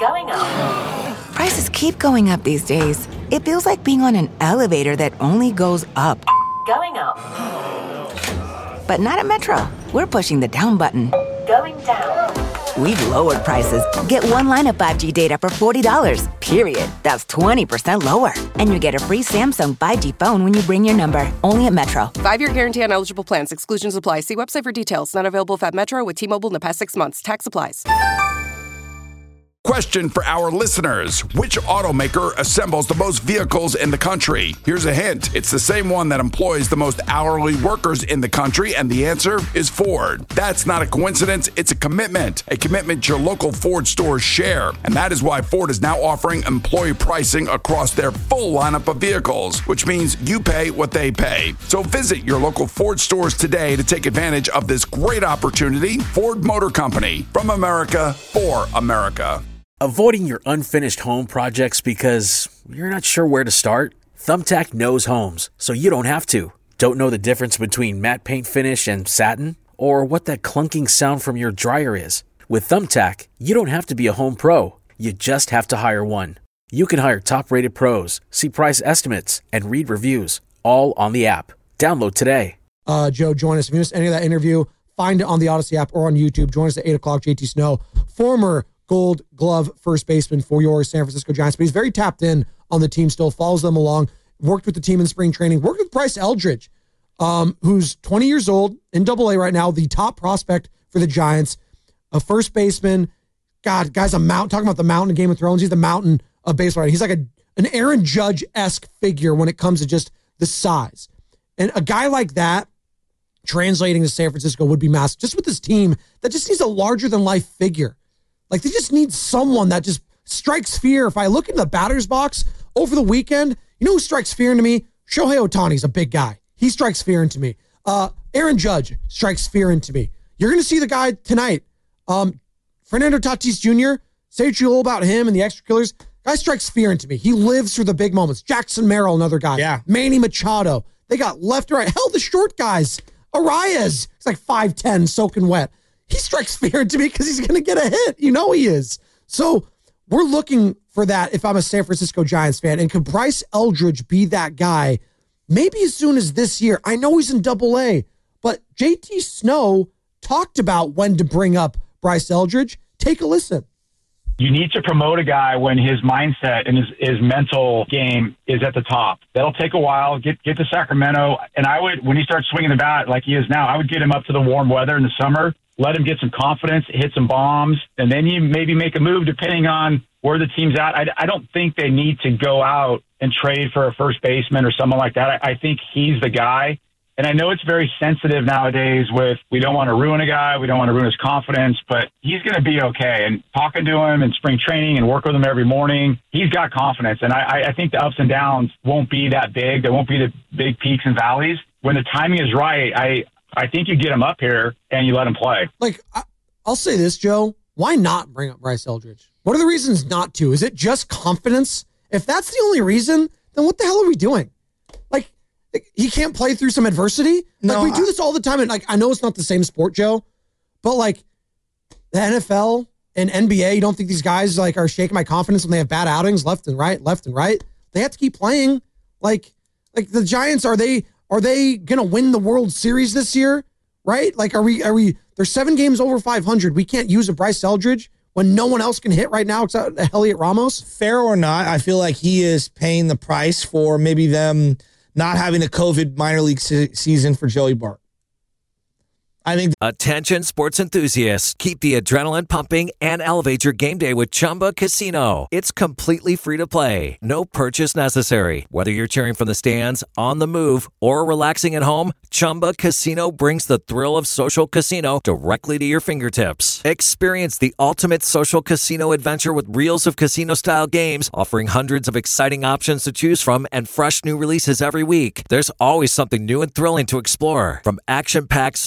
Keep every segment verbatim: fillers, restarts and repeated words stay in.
Going up. Prices keep going up these days. It feels like being on an elevator that only goes up. Going up. But not at Metro. We're pushing the down button. Going down. We've lowered prices. Get one line of five G data for forty dollars, period. That's twenty percent lower. And you get a free Samsung five G phone when you bring your number. Only at Metro. Five-year guarantee on eligible plans. Exclusions apply. See website for details. Not available if at Metro with T-Mobile in the past six months. Tax applies. Question for our listeners. Which automaker assembles the most vehicles in the country? Here's a hint. It's the same one that employs the most hourly workers in the country, and the answer is Ford. That's not a coincidence. It's a commitment. A commitment your local Ford stores share. And that is why Ford is now offering employee pricing across their full lineup of vehicles, which means you pay what they pay. So visit your local Ford stores today to take advantage of this great opportunity. Ford Motor Company. From America, for America. Avoiding your unfinished home projects because you're not sure where to start? Thumbtack knows homes, so you don't have to. Don't know the difference between matte paint finish and satin? Or what that clunking sound from your dryer is? With Thumbtack, you don't have to be a home pro. You just have to hire one. You can hire top-rated pros, see price estimates, and read reviews, all on the app. Download today. Uh, Joe, join us. If you missed any of that interview, find it on the Odyssey app or on YouTube. Join us at eight o'clock. J T Snow, former Gold Glove first baseman for your San Francisco Giants, but he's very tapped in on the team still, follows them along, worked with the team in spring training, worked with Bryce Eldridge, um, who's twenty years old, in double A right now, the top prospect for the Giants, a first baseman. God, guy's a mountain, talking about the mountain in Game of Thrones. He's the mountain of baseball. Right? He's like a an Aaron Judge-esque figure when it comes to just the size. And a guy like that translating to San Francisco would be massive, just with this team that just needs a larger-than-life figure. Like, they just need someone that just strikes fear. If I look in the batter's box over the weekend, you know who strikes fear into me? Shohei Ohtani's a big guy. He strikes fear into me. Uh, Aaron Judge strikes fear into me. You're going to see the guy tonight. Um, Fernando Tatis Junior, say what you will about him and the extra killers. Guy strikes fear into me. He lives through the big moments. Jackson Merrill, another guy. Yeah. Manny Machado. They got left and right. Hell, the short guys. Arias. He's like five ten, soaking wet. He strikes fear into me because he's going to get a hit. You know he is. So we're looking for that if I'm a San Francisco Giants fan. And could Bryce Eldridge be that guy maybe as soon as this year? I know he's in double A, but J T Snow talked about when to bring up Bryce Eldridge. Take a listen. You need to promote a guy when his mindset and his, his mental game is at the top. That'll take a while. Get get to Sacramento. And I would, when he starts swinging the bat like he is now, I would get him up to the warm weather in the summer. Let him get some confidence, hit some bombs, and then you maybe make a move depending on where the team's at. I, I don't think they need to go out and trade for a first baseman or someone like that. I, I think he's the guy. And I know it's very sensitive nowadays with we don't want to ruin a guy, we don't want to ruin his confidence, but he's going to be okay. And talking to him in spring training and work with him every morning, he's got confidence. And I, I think the ups and downs won't be that big. There won't be the big peaks and valleys. When the timing is right, I I think you get him up here and you let him play. Like, I'll say this, Joe. Why not bring up Bryce Eldridge? What are the reasons not to? Is it just confidence? If that's the only reason, then what the hell are we doing? Like, he can't play through some adversity? No, like, we do this all the time. And, like, I know it's not the same sport, Joe, but, like, the N F L and N B A, you don't think these guys, like, are shaking my confidence when they have bad outings left and right, left and right? They have to keep playing. Like, like the Giants, are they... Are they going to win the World Series this year? Right? Like, are we, are we, they're seven games over five hundred. We can't use a Bryce Eldridge when no one else can hit right now except Elliot Ramos? Fair or not, I feel like he is paying the price for maybe them not having a COVID minor league se- season for Joey Bart. I think. Attention sports enthusiasts. Keep the adrenaline pumping and elevate your game day with Chumba Casino. It's completely free to play. No purchase necessary. Whether you're cheering from the stands, on the move, or relaxing at home, Chumba Casino brings the thrill of social casino directly to your fingertips. Experience the ultimate social casino adventure with reels of casino-style games, offering hundreds of exciting options to choose from and fresh new releases every week. There's always something new and thrilling to explore. From action-packed social slots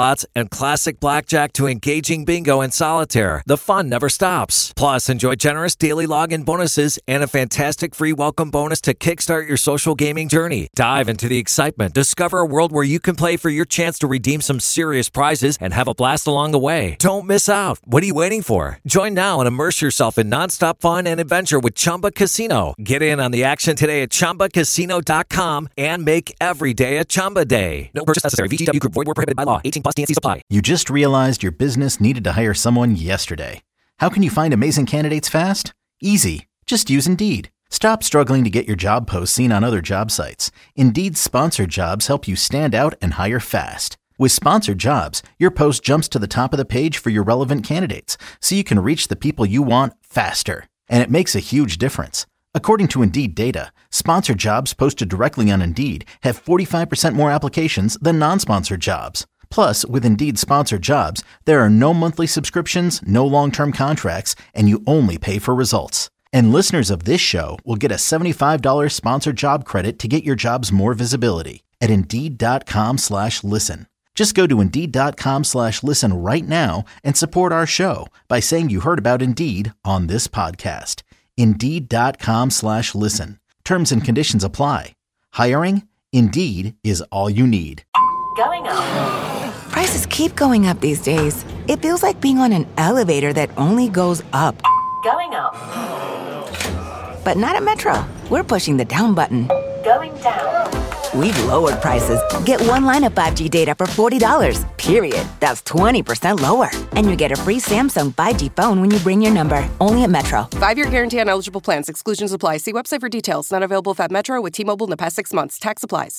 slots, and classic blackjack to engaging bingo and solitaire, the fun never stops. Plus, enjoy generous daily login bonuses and a fantastic free welcome bonus to kickstart your social gaming journey. Dive into the excitement. Discover a world where you can play for your chance to redeem some serious prizes and have a blast along the way. Don't miss out. What are you waiting for? Join now and immerse yourself in nonstop fun and adventure with Chumba Casino. Get in on the action today at chumba casino dot com and make every day a Chumba day. No purchase necessary. V G W Group. Void where prohibited by law. eighteen plus. T N C supply. You just realized your business needed to hire someone yesterday. How can you find amazing candidates fast? Easy. Just use Indeed. Stop struggling to get your job posts seen on other job sites. Indeed's sponsored jobs help you stand out and hire fast. With sponsored jobs, your post jumps to the top of the page for your relevant candidates, so you can reach the people you want faster. And it makes a huge difference. According to Indeed data, sponsored jobs posted directly on Indeed have forty-five percent more applications than non-sponsored jobs. Plus, with Indeed sponsored jobs, there are no monthly subscriptions, no long-term contracts, and you only pay for results. And listeners of this show will get a seventy-five dollars sponsored job credit to get your jobs more visibility at Indeed.com slash listen. Just go to Indeed.com slash listen right now and support our show by saying you heard about Indeed on this podcast. Indeed.com slash listen. Terms and conditions apply. Hiring? Indeed is all you need. Going up. Prices keep going up these days. It feels like being on an elevator that only goes up. Going up. But not at Metro. We're pushing the down button. Going down. We've lowered prices. Get one line of five G data for forty dollars, period. That's twenty percent lower. And you get a free Samsung five G phone when you bring your number. Only at Metro. Five-year guarantee on eligible plans. Exclusions apply. See website for details. Not available if at Metro with T-Mobile in the past six months. Tax applies.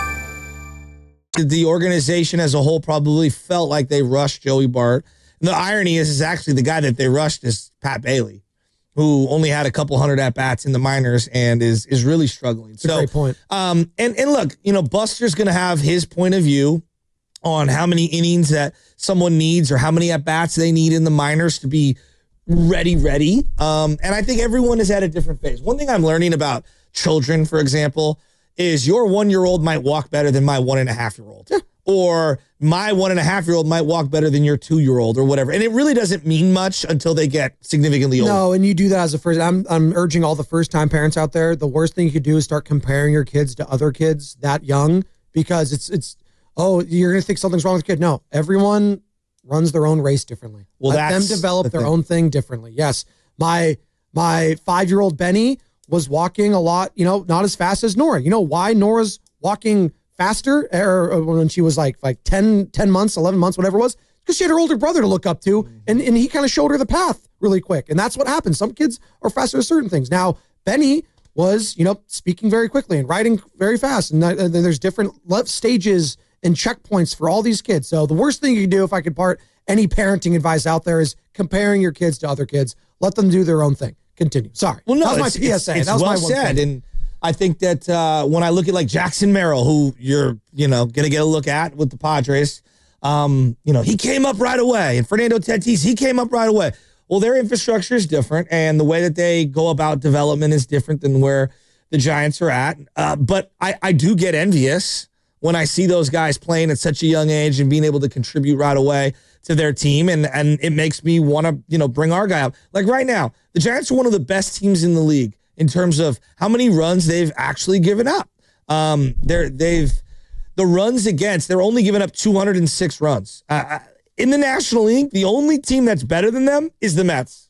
The organization as a whole probably felt like they rushed Joey Bart. And the irony is, is actually the guy that they rushed is Pat Bailey, who only had a couple hundred at-bats in the minors and is is really struggling. That's so, a great point. Um, and, and look, you know, Buster's going to have his point of view on how many innings that someone needs or how many at-bats they need in the minors to be ready, ready. Um, and I think everyone is at a different phase. One thing I'm learning about children, for example, is your one-year-old might walk better than my one-and-a-half-year-old. Yeah. Or my one-and-a-half-year-old might walk better than your two-year-old or whatever. And it really doesn't mean much until they get significantly older. No, and you do that as a first. I'm, I'm urging all the first-time parents out there, the worst thing you could do is start comparing your kids to other kids that young, because it's, it's oh, you're going to think something's wrong with the kid. No, everyone runs their own race differently. Well, Let them develop the their thing. own thing differently. Yes, my my five-year-old Benny was walking a lot, you know, not as fast as Nora. You know why Nora's walking faster, or when she was like like ten, ten months, eleven months, whatever it was? Because she had her older brother to look up to, and, and he kind of showed her the path really quick. And that's what happens. Some kids are faster at certain things. Now, Benny was, you know, speaking very quickly and writing very fast. And uh, there's different stages and checkpoints for all these kids. So the worst thing you can do, if I could part any parenting advice out there, is comparing your kids to other kids. Let them do their own thing. Continue. Sorry. Well, no, that was my P S A. It's, it's that was well my one said. thing. And I think that uh, when I look at like Jackson Merrill, who you're, you know, going to get a look at with the Padres, um, you know, he came up right away. And Fernando Tatis, he came up right away. Well, their infrastructure is different, and the way that they go about development is different than where the Giants are at. Uh, but I, I do get envious when I see those guys playing at such a young age and being able to contribute right away to their team. And, and it makes me want to, you know, bring our guy up. Like right now, the Giants are one of the best teams in the league in terms of how many runs they've actually given up. Um, they're, they've, the runs against, they're only giving up two hundred six runs. Uh, in the National League, the only team that's better than them is the Mets.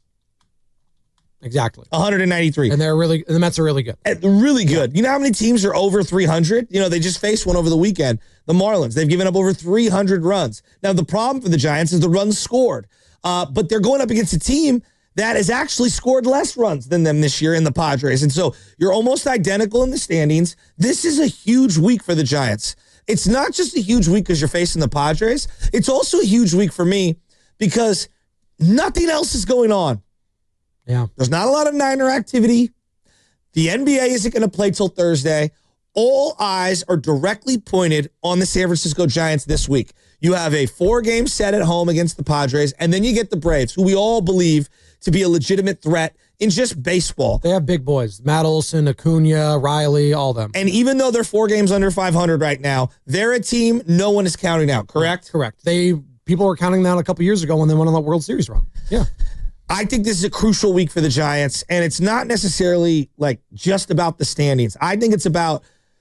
Exactly. one hundred ninety-three. And they're really, the Mets are really good. And really good. You know how many teams are over three hundred? You know, they just faced one over the weekend. The Marlins. They've given up over three hundred runs. Now, the problem for the Giants is the runs scored. Uh, but they're going up against a team that has actually scored less runs than them this year in the Padres. And so you're almost identical in the standings. This is a huge week for the Giants. It's not just a huge week because you're facing the Padres. It's also a huge week for me because nothing else is going on. Yeah. There's not a lot of Niner activity. The N B A isn't going to play till Thursday. All eyes are directly pointed on the San Francisco Giants this week. You have a four-game set at home against the Padres, and then you get the Braves, who we all believe to be a legitimate threat in just baseball. They have big boys. Matt Olson, Acuna, Riley, all them. And even though they're four games under five hundred right now, they're a team no one is counting out, correct? Correct. They People were counting them out a couple years ago when they went on the World Series run. Yeah. I think this is a crucial week for the Giants, and it's not necessarily like just about the standings. I think it's about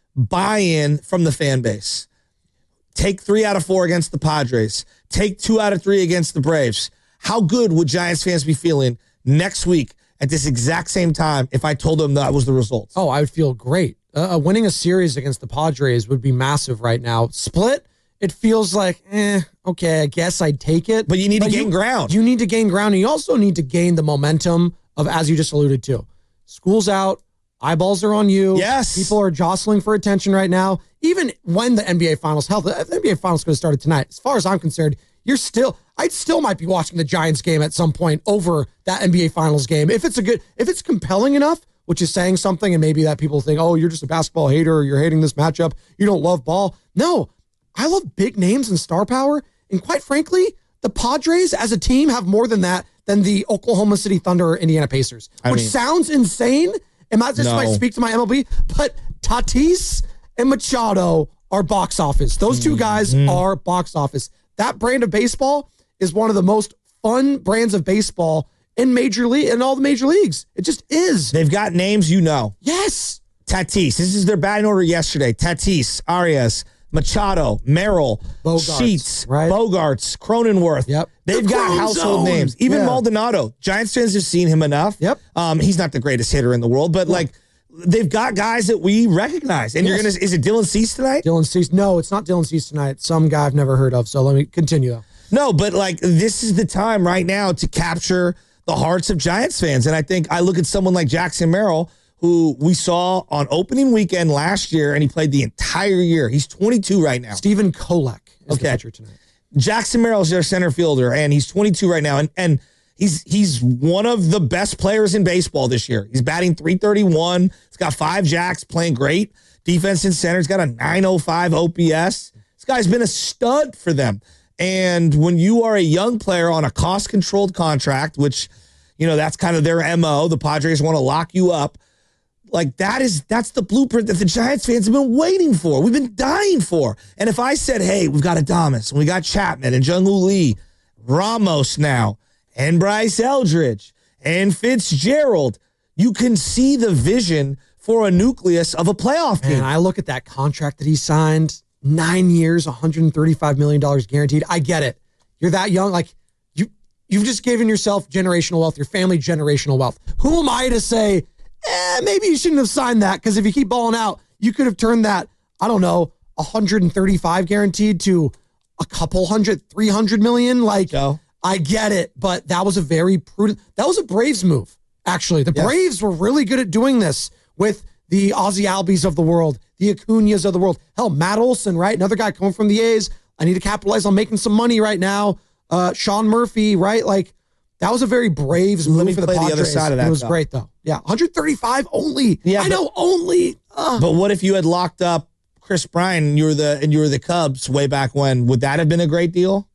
buy-in from the fan base. Take three out of four against the Padres. Take two out of three against the Braves. How good would Giants fans be feeling next week at this exact same time if I told them that was the result? Oh, I would feel great. Uh, winning a series against the Padres would be massive right now. Split, it feels like, eh, okay, I guess I'd take it. But you need but to gain you, ground. You need to gain ground, and you also need to gain the momentum of, as you just alluded to, school's out, eyeballs are on you. Yes. People are jostling for attention right now. Even when the N B A Finals, hell, the N B A Finals could have started tonight. As far as I'm concerned, you're still, I still might be watching the Giants game at some point over that N B A Finals game. If it's a good, if it's compelling enough, which is saying something, and maybe that people think, oh, you're just a basketball hater, or you're hating this matchup, you don't love ball. No, I love big names and star power. And quite frankly, the Padres as a team have more than that than the Oklahoma City Thunder or Indiana Pacers, I which mean, sounds insane. And that just no. might speak to my M L B, but Tatis and Machado are box office. Those two guys mm-hmm. are box office. That brand of baseball is one of the most fun brands of baseball in major league in all the major leagues. It just is. They've got names you know. Yes. Tatis. This is their batting order yesterday. Tatis, Arias, Machado, Merrill, Bogarts, Sheets, right? Bogarts, Cronenworth. Yep. They've The got Cron household Zone. names. Even Yeah. Maldonado. Giants fans have seen him enough. Yep. Um, he's not the greatest hitter in the world, but like they've got guys that we recognize. And Yes. you're gonna is it Dylan Cease tonight? Dylan Cease. No, it's not Dylan Cease tonight. Some guy I've never heard of. So let me continue though. No, but like this is the time right now to capture the hearts of Giants fans. And I think I look at someone like Jackson Merrill, who we saw on opening weekend last year, and he played the entire year. He's twenty-two right now. Stephen Kolek is Okay. the pitcher tonight. Jackson Merrill is their center fielder, and he's twenty-two right now. And and he's he's one of the best players in baseball this year. He's batting three thirty-one. He's got five jacks, playing great defense in center. He's got a nine oh five O P S. This guy's been a stud for them. And when you are a young player on a cost-controlled contract, which, you know, that's kind of their M O, the Padres want to lock you up. Like that is, that's the blueprint that the Giants fans have been waiting for. We've been dying for. And if I said, hey, we've got Adames, and we got Chapman and Jung-Hoo Lee, Ramos now, and Bryce Eldridge, and Fitzgerald, you can see the vision for a nucleus of a playoff team. And I look at that contract that he signed, nine years, one hundred thirty-five million dollars guaranteed. I get it. You're that young. Like you, you've just given yourself generational wealth, your family generational wealth. Who am I to say, eh, maybe you shouldn't have signed that? Because if you keep balling out, you could have turned that, I don't know, one hundred thirty-five guaranteed to a couple hundred, three hundred million. Like, So? I get it, but that was a very prudent, that was a Braves move, actually. The Yes. Braves were really good at doing this with the Ozzy Albies of the world, the Acuñas of the world. Hell, Matt Olson, right? Another guy coming from the A's. I need to capitalize on making some money right now. Uh, Sean Murphy, right? Like, that was a very Braves move Let me for the play the Padres. other side of that, It was though. great, though. Yeah, one hundred thirty-five only. Yeah, I but- know, only. Uh, But what if you had locked up Chris Bryant and you were the and you were the Cubs way back when? Would that have been a great deal?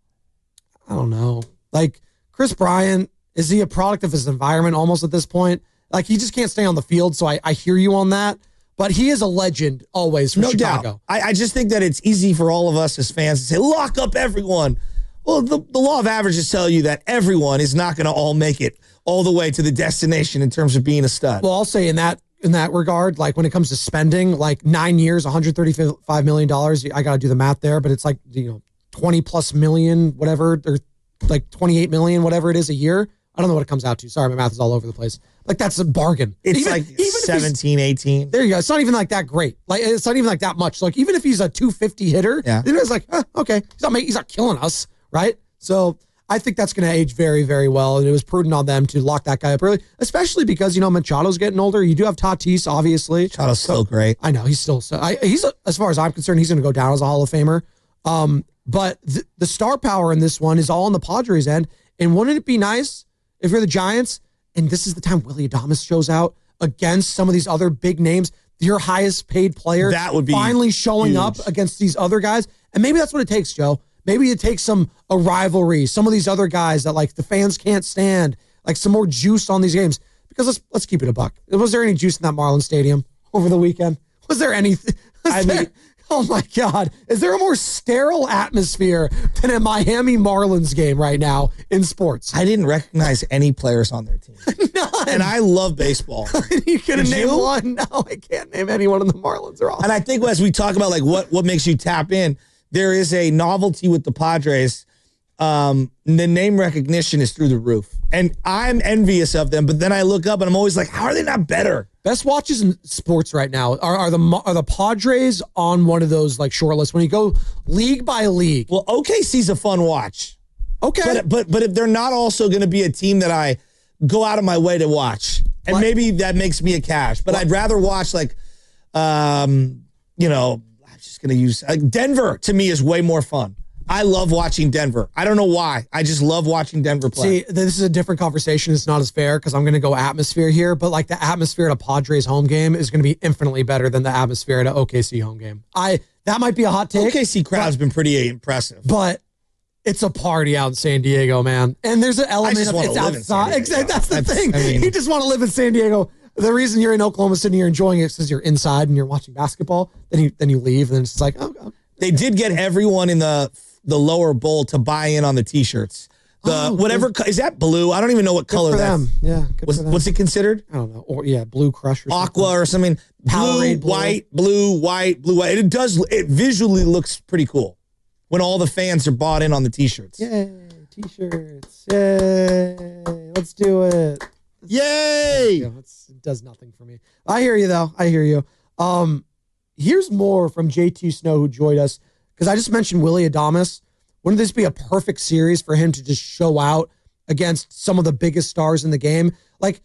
I don't know. Like, Chris Bryant, is he a product of his environment almost at this point? Like, he just can't stay on the field, so I, I hear you on that. But he is a legend always for No Chicago. doubt. I, I just think that it's easy for all of us as fans to say, lock up everyone. Well, the, the law of averages tell you that everyone is not going to all make it all the way to the destination in terms of being a stud. Well, I'll say in that in that regard, like when it comes to spending, like nine years, one hundred thirty-five million dollars, I got to do the math there, but it's like, you know, twenty plus million, whatever, or like twenty-eight million, whatever it is a year. I don't know what it comes out to. Sorry, my math is all over the place. Like, that's a bargain. it's Even- like even if he's- seventeen, eighteen. There you go. It's not even like that great. Like, it's not even like that much. Like, even if he's a two fifty hitter, Yeah. it's like, huh, okay, he's not making, he's not killing us, right? So I think that's going to age very, very well. And it was prudent on them to lock that guy up early, especially because, you know, Machado's getting older. You do have Tatis, obviously. Machado's still great. I know he's still, so I, he's, a, as far as I'm concerned, he's going to go down as a Hall of Famer. Um, but the, the star power in this one is all on the Padres end. And wouldn't it be nice if you're the Giants and this is the time Willy Adames shows out against some of these other big names, your highest paid player That would be finally showing huge. up against these other guys. And maybe that's what it takes, Joe. Maybe it takes some a rivalry. Some of these other guys that like the fans can't stand. like some more juice on these games. Because let's let's keep it a buck. Was there any juice in that Marlins Stadium over the weekend? Was there anything? Was I there, mean, oh my God. Is there a more sterile atmosphere than a Miami Marlins game right now in sports? I didn't recognize any players on their team. None. And I love baseball. You could have Did named you? one. No, I can't name anyone on the Marlins. Are all. And I think as we talk about like what, what makes you tap in, there is a novelty with the Padres. Um, the name recognition is through the roof. And I'm envious of them, but then I look up and I'm always like, how are they not better? Best watches in sports right now are, are the are the Padres on one of those like short lists when you go league by league. Well, O K C's a fun watch. Okay. But but but if they're not also going to be a team that I go out of my way to watch, and What? maybe that makes me a cash, but I'd rather watch like, um, you know, I'm just going to use like Denver. To me is way more fun. I love watching Denver. I don't know why. I just love watching Denver play. See, this is a different conversation. It's not as fair because I'm going to go atmosphere here, but like the atmosphere at a Padres home game is going to be infinitely better than the atmosphere at an O K C home game. I that might be a hot take. O K C crowd's been pretty impressive. But it's a party out in San Diego, man. And there's an element just of wanna it's live in San outside. Diego. Exactly. That's the That's- thing. I mean- you just want to live in San Diego. The reason you're in Oklahoma City, you're enjoying it because you're inside and you're watching basketball. Then you then you leave, and then it's just like, oh, oh. They did get everyone in the the lower bowl to buy in on the T-shirts. The Oh, whatever co- is that blue? I don't even know what good color for that's. them. Yeah, good What's, for them. what's it considered? I don't know. Or yeah, Blue Crush or Aqua something. or something. Blue, Powerade blue. white, blue, white, blue, white. It does. It visually looks pretty cool when all the fans are bought in on the T-shirts. Yay, T-shirts. Yay, let's do it. Yay! Yeah, it's, it does nothing for me. I hear you though. I hear you. Um, here's more from J T Snow who joined us because I just mentioned Willy Adames. Wouldn't this be a perfect series for him to just show out against some of the biggest stars in the game? Like,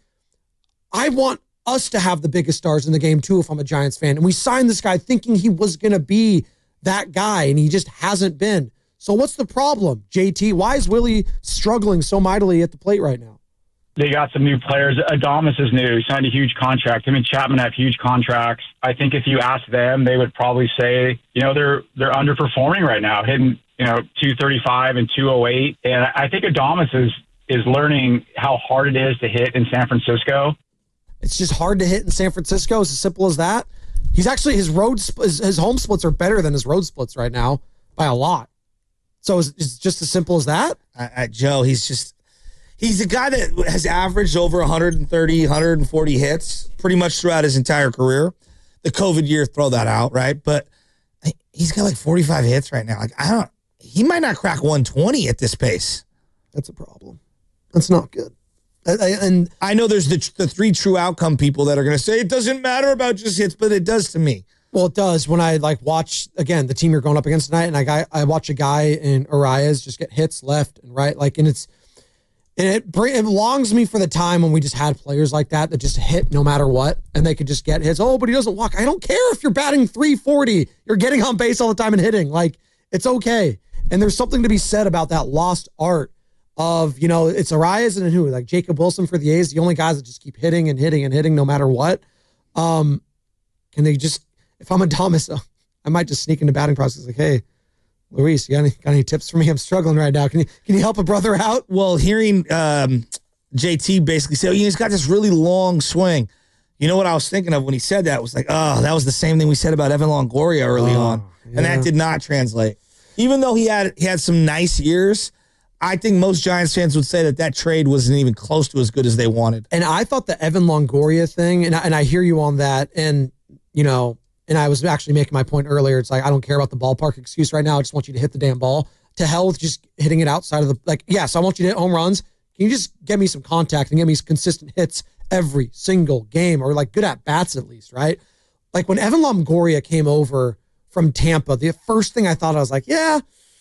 I want us to have the biggest stars in the game too if I'm a Giants fan. And we signed this guy thinking he was going to be that guy, and he just hasn't been. So what's the problem, J T? Why is Willie struggling so mightily at the plate right now? They got some new players. Adames is new. He signed a huge contract. Him and Chapman have huge contracts. I think if you ask them, they would probably say, you know, they're they're underperforming right now, hitting, you know, two thirty-five and two oh eight. And I think Adames is is learning how hard it is to hit in San Francisco. It's just hard to hit in San Francisco. It's as simple as that. He's actually, his road, sp- his, his home splits are better than his road splits right now by a lot. So it's, it's just as simple as that. I, I, Joe, he's just, he's a guy that has averaged over one thirty, one forty hits pretty much throughout his entire career. The COVID year, throw that out, right? But he's got like forty-five hits right now. Like, I don't, he might not crack one twenty at this pace. That's a problem. That's not good. I, I, and I know there's the, the three true outcome people that are going to say it doesn't matter about just hits, but it does to me. well, it does when I like watch again the team you're going up against tonight, and I guy I watch a guy in Arias just get hits left and right, like, and it's and it bring, it longs me for the time when we just had players like that that just hit no matter what, and they could just get hits. Oh, but he doesn't walk. I don't care if you're batting three forty, you're getting on base all the time and hitting. Like, it's okay. And there's something to be said about that lost art of, you know, it's Arias and who, like Jacob Wilson for the A's, the only guys that just keep hitting and hitting and hitting no matter what. Um, can they just, if I'm Adames, I might just sneak into batting process like, hey, Luis, you got any, got any tips for me? I'm struggling right now. Can you can you help a brother out? Well, hearing um, J T basically say, oh, he's got this really long swing. You know what I was thinking of when he said that? Was like, oh, that was the same thing we said about Evan Longoria early Oh, on. yeah. And that did not translate. Even though he had he had some nice years, I think most Giants fans would say that that trade wasn't even close to as good as they wanted. And I thought the Evan Longoria thing, and I, and I hear you on that, and, you know, and I was actually making my point earlier. It's like, I don't care about the ballpark excuse right now. I just want you to hit the damn ball. To hell with just hitting it outside of the, like, yes, I want you to hit home runs. Can you just get me some contact and get me some consistent hits every single game, or like good at bats at least, right? Like when Evan Longoria came over from Tampa, the first thing I thought, I was like, yeah,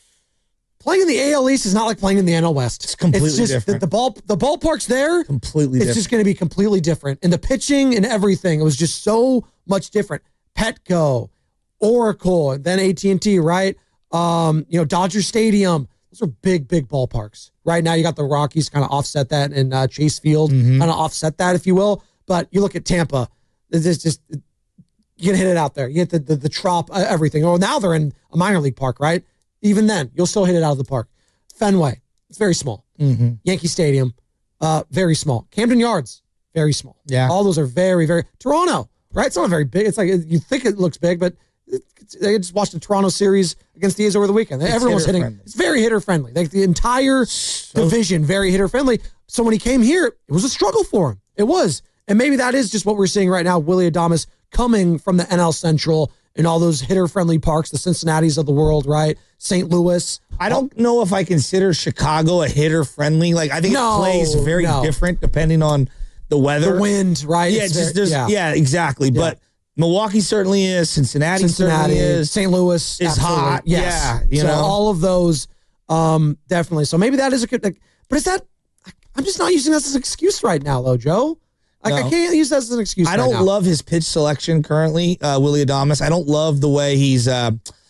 playing in the A L East is not like playing in the N L West. It's completely it's just, different. The, the ball, the ballpark's there. Completely It's different. just going to be completely different. And the pitching and everything, it was just so much different. Petco, Oracle, and then A T and T, right? Um, you know, Dodger Stadium. Those are big, big ballparks. Right now, you got the Rockies kind of offset that, and uh, Chase Field Mhm. kind of offset that, if you will. But you look at Tampa, it's just, you can hit it out there. You hit the, the, the Trop, uh, everything. Oh, now they're in a minor league park, right? Even then, you'll still hit it out of the park. Fenway, it's very small. Mm-hmm. Yankee Stadium, uh, very small. Camden Yards, very small. Yeah. All those are very, very. Toronto, right? It's not very big. It's like, you think it looks big, but it's, I just watched the Toronto series against the A's over the weekend. It's Everyone was hitting. hitter-friendly. It's very hitter friendly. Like the entire So- division, very hitter friendly. So when he came here, it was a struggle for him. It was. And maybe that is just what we're seeing right now. Willy Adames coming from the N L Central and all those hitter-friendly parks, the Cincinnatis of the world, right? Saint Louis. I don't know if I consider Chicago a hitter-friendly. Like, I think No, it plays very no. different depending on the weather. The wind, right? Yeah, It's just very- there's yeah, exactly. Yeah. But Milwaukee certainly is. Cincinnati, Cincinnati certainly is. Saint Louis is absolutely. hot. Yes. Yeah, you so know. all of those, um, definitely. So maybe that is a good. Like, but is that? I'm just not using that as an excuse right now, though, Joe. Like No. I can't use that as an excuse. I right don't now. love his pitch selection currently, uh, Willy Adames. I don't love the way he's. Uh,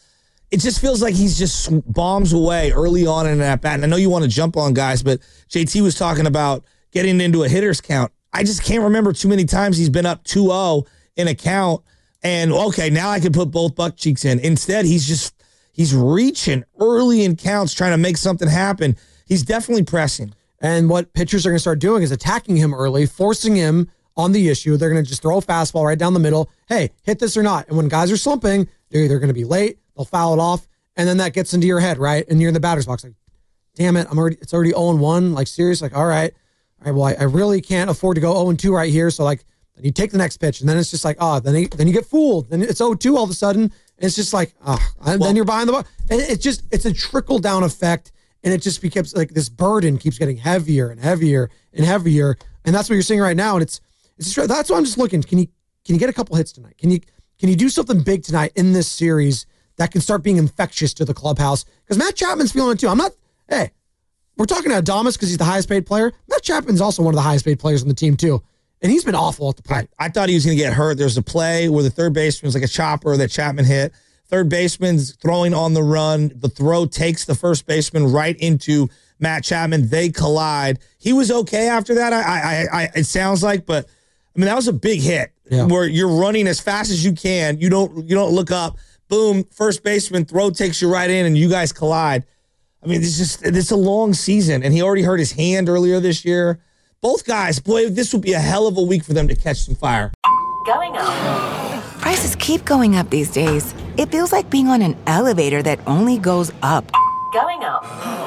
it just feels like he's just bombs away early on in an at bat. And I know you want to jump on guys, but J T was talking about getting into a hitter's count. I just can't remember too many times he's been up two oh in a count. And okay, now I can put both butt cheeks in. Instead, he's just he's reaching early in counts, trying to make something happen. He's definitely pressing. And what pitchers are going to start doing is attacking him early, forcing him on the issue. They're going to just throw a fastball right down the middle. Hey, hit this or not. And when guys are slumping, they're either going to be late, they'll foul it off, and then that gets into your head, right? And you're in the batter's box, like, damn it, I'm already. It's already oh and one. Like, serious. Like, all right, all right. Well, I, I really can't afford to go oh and two right here. So, like, then you take the next pitch, and then it's just like, oh, then he, then you get fooled. Then it's oh two all of a sudden. And it's just like, oh, and Well- then you're behind the ball. And it's just it's a trickle down effect. And it just becomes like this burden keeps getting heavier and heavier and heavier. And that's what you're seeing right now. And it's, it's just, that's why I'm just looking. Can you, can you get a couple hits tonight? Can you, can you do something big tonight in this series that can start being infectious to the clubhouse? Because Matt Chapman's feeling it too. I'm not, hey, we're talking to Adames because he's the highest paid player. Matt Chapman's also one of the highest paid players on the team too. And he's been awful at the plate. I, I thought he was going to get hurt. There's a play where the third baseman was like a chopper that Chapman hit. Third baseman's throwing on the run. The throw takes the first baseman right into Matt Chapman. They collide. He was okay after that. I, I, I, it sounds like, but I mean that was a big hit Yeah. where you're running as fast as you can. You don't, you don't look up. Boom, first baseman throw takes you right in, and you guys collide. I mean, it's just it's a long season, and he already hurt his hand earlier this year. Both guys, boy, this would be a hell of a week for them to catch some fire. Going up. Prices keep going up these days. It feels like being on an elevator that only goes up. Going up.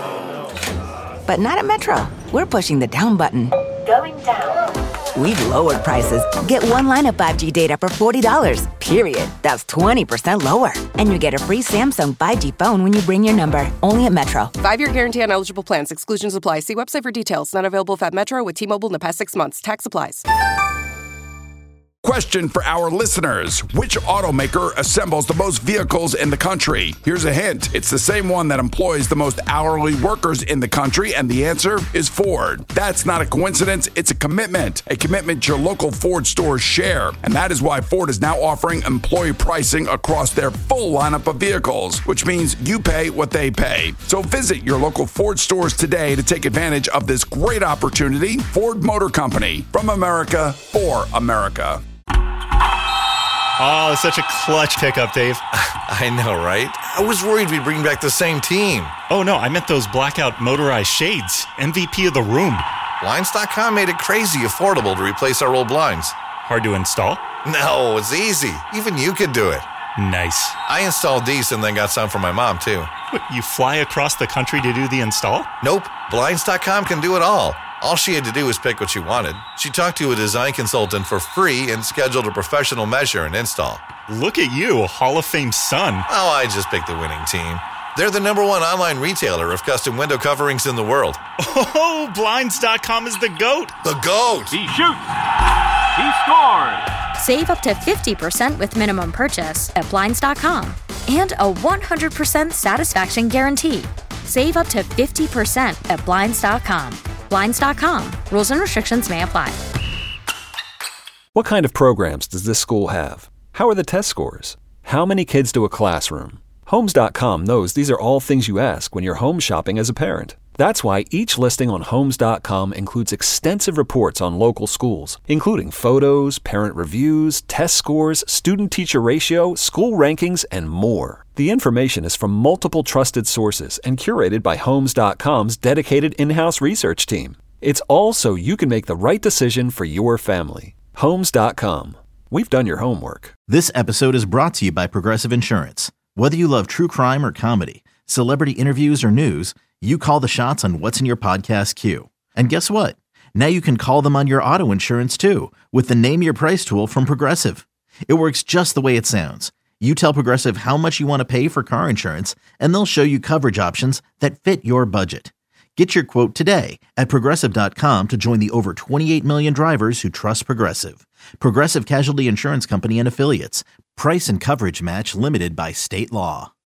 But not at Metro. We're pushing the down button. Going down. We've lowered prices. Get one line of five G data for forty dollars, period. That's twenty percent lower. And you get a free Samsung five G phone when you bring your number. Only at Metro. Five-year guarantee on eligible plans. Exclusions apply. See website for details. Not available if at Metro with T-Mobile in the past six months. Tax applies. Question for our listeners. Which automaker assembles the most vehicles in the country? Here's a hint. It's the same one that employs the most hourly workers in the country, and the answer is Ford. That's not a coincidence. It's a commitment. A commitment your local Ford stores share. And that is why Ford is now offering employee pricing across their full lineup of vehicles, which means you pay what they pay. So visit your local Ford stores today to take advantage of this great opportunity. Ford Motor Company. From America, for America. Oh, such a clutch pickup, Dave. I know, right? I was worried we'd bring back the same team. Oh, no, I meant those blackout motorized shades. M V P of the room. Blinds dot com made it crazy affordable to replace our old blinds. Hard to install? No, it's easy. Even you could do it. Nice. I installed these and then got some for my mom, too. What, you fly across the country to do the install? Nope. Blinds dot com can do it all. All she had to do was pick what she wanted. She talked to a design consultant for free and scheduled a professional measure and install. Look at you, Hall of Fame son. Oh, I just picked the winning team. They're the number one online retailer of custom window coverings in the world. Oh, Blinds dot com is the GOAT. The GOAT! He shoots! He scores! Save up to fifty percent with minimum purchase at Blinds dot com. And a one hundred percent satisfaction guarantee. Save up to fifty percent at Blinds dot com. Blinds dot com. Rules and restrictions may apply. What kind of programs does this school have? How are the test scores? How many kids to a classroom? Homes dot com knows these are all things you ask when you're home shopping as a parent. That's why each listing on Homes dot com includes extensive reports on local schools, including photos, parent reviews, test scores, student-teacher ratio, school rankings, and more. The information is from multiple trusted sources and curated by Homes dot com's dedicated in-house research team. It's all so you can make the right decision for your family. Homes dot com. We've done your homework. This episode is brought to you by Progressive Insurance. Whether you love true crime or comedy, celebrity interviews or news, you call the shots on what's in your podcast queue. And guess what? Now you can call them on your auto insurance too with the Name Your Price tool from Progressive. It works just the way it sounds. You tell Progressive how much you want to pay for car insurance, and they'll show you coverage options that fit your budget. Get your quote today at Progressive dot com to join the over twenty-eight million drivers who trust Progressive. Progressive Casualty Insurance Company and Affiliates. Price and coverage match limited by state law.